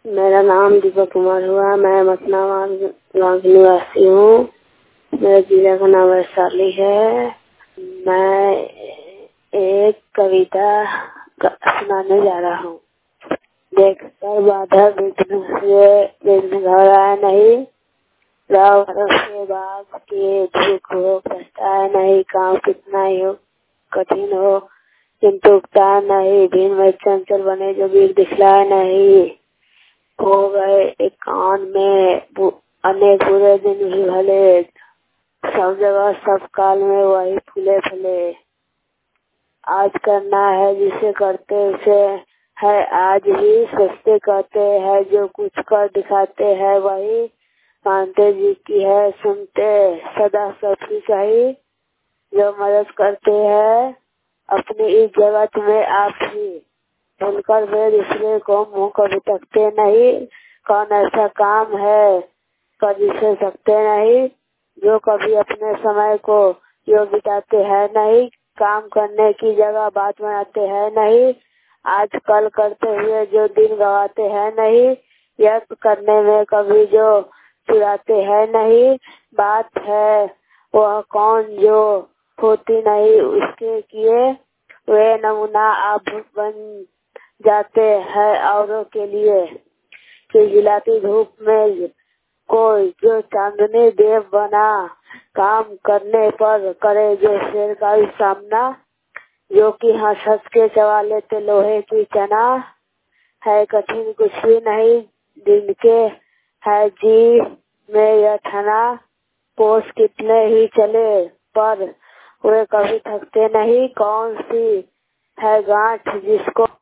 मेरा नाम दीपक कुमार हुआ। मैं मसनाबाद गाँव की निवासी हूँ। मेरे जिले का नाम वैशाली है। मैं एक कविता सुनाने जा रहा हूँ। देखकर बाधा विघ्न घबराए नहीं, रावण से बाग के दुख हो पछताए नहीं। काम कितना ही हो कठिन हो किंतु उगता नहीं, भीन में चंचल बने जो वीर दिखलाए नहीं। हो गए एक कान में अनेक बुरे दिन भी भले, सब जगह सब काल में वही फूले फले। आज करना है जिसे करते उसे है आज ही, सोचते कहते हैं जो कुछ कर दिखाते हैं वही। मानते जी की है सुनते सदा सबकी सही, जो मदद करते हैं अपनी इस जगत में आप ही। भूलकर वे दूसरे को मुंह कभी तकते नहीं, कौन ऐसा काम है कभी से सकते नहीं। जो कभी अपने समय को यो बिताते हैं नहीं, काम करने की जगह बात बनाते हैं नहीं। आज कल करते हुए जो दिन गवाते हैं नहीं, यज्ञ करने में कभी जो चुराते हैं नहीं। बात है वह कौन जो होती नहीं उसके किए, वे नमूना आप बन जाते हैं औरों के लिए। खिलखिलाती धूप में कोई जो चांदनी देव बना, काम करने पर करे जो शेर का भी सामना। जो कि हंस हंस के चबा लेते लोहे की चना, है कठिन कुछ भी नहीं दिन के है जी में यह ठना। पोस कितने ही चले पर वे कभी थकते नहीं, कौन सी है गांठ जिसको